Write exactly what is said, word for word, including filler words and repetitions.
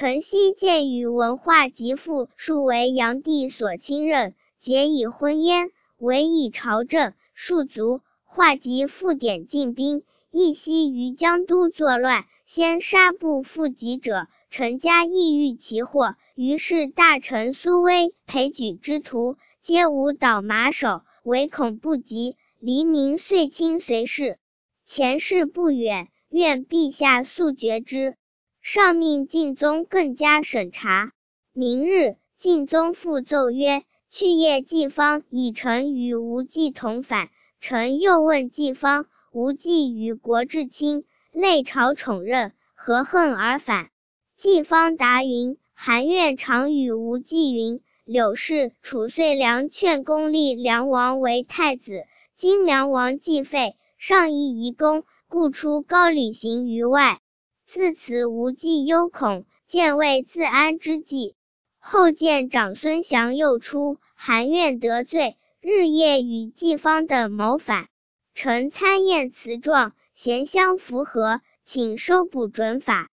臣昔见宇文化及父庶为炀帝所亲任，结以婚焉，委以朝政，庶卒。化及复典进兵，一夕于江都作乱，先杀不复及者，臣家意欲其祸。于是大臣苏威、裴举之徒，皆无倒马首，唯恐不及。黎民遂亲随侍。前事不远，愿陛下速决之。上命晋宗更加审查。明日，晋宗复奏曰：去夜季方以臣与无忌同返。臣又问季方，无忌与国至亲，累朝宠任，何恨而返？季方答云：韩愿常与无忌云，柳氏、褚遂良劝公立梁王为太子，今梁王既废，上亦夷公，故出高履行于外。自此无忌忧恐，见未自安之计。后见长孙祥又出，韩愿得罪，日夜与季方等谋反。臣参验词状，咸相符合，请收捕准法。